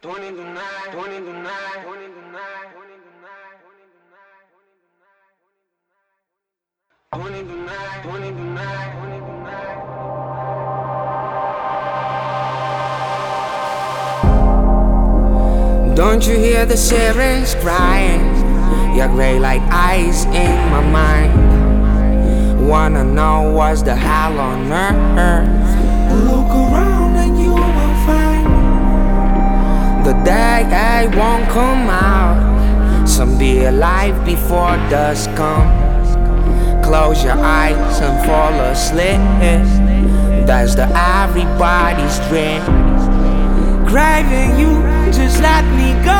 Don't you hear the sirens crying? You're gray like ice in my mind. Wanna know what's the hell on earth? Look around and you will find the day I won't come out. Some be alive before dusk comes. Close your eyes and fall asleep. That's the everybody's dream. Craving you, just let me go.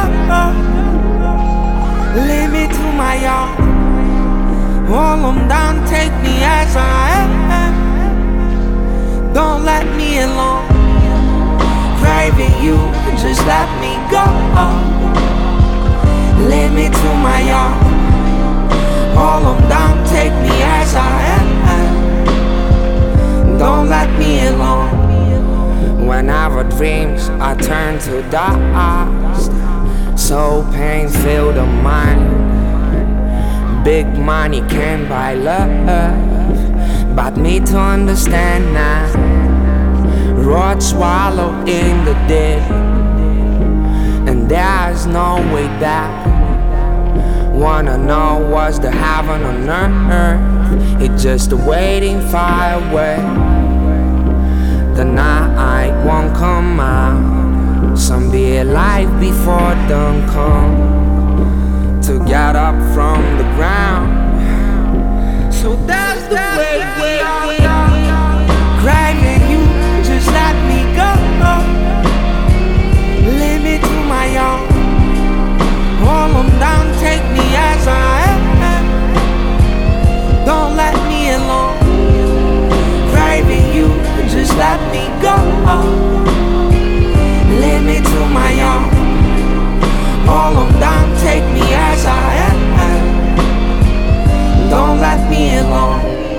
Lead me to my yard. Hold them down, take me as I am. Don't let me alone. Craving you, just let me go. Lead me to my yard. Hold them down, take me as I am. Don't let me alone. Whenever dreams are turned to dust, so pain fill the mind. Big money can't buy love, but me to understand now. Rot swallowed in the dead, and there's no way back. Wanna know what's the heaven on earth? It's just a waiting fire away. The night won't come out. Some be alive before dawn come to get up from the ground. So that's the way we are. Craving you, just let me go. Lead me to my yard. Hold them down, take me as I am. Don't let me alone. Craving you, just let me go. Lead me to my yard. Hold them down, take me as I am. Don't let me alone.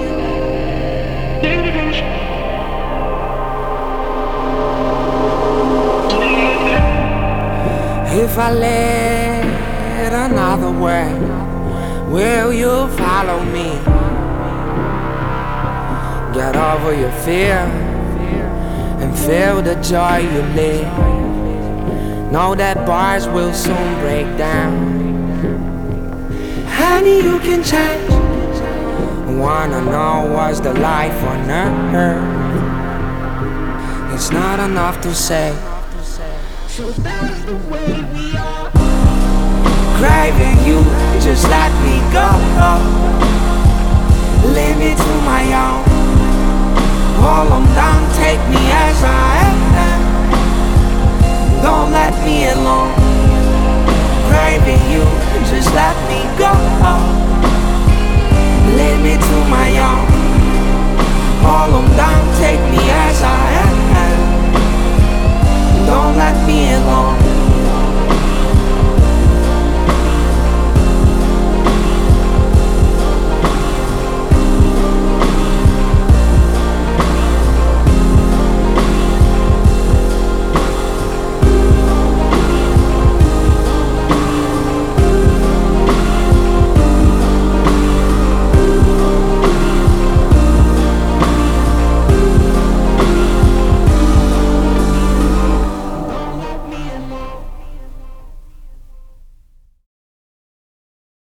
If I lead another way, will you follow me? Get over your fear and feel the joy you live. Know that bars will soon break down. Honey, you can change. Wanna know what's the life on earth? It's not enough to say. So that's the way we are. Craving you, just let me go. Lead me to my own. Hold them down, take me as I am.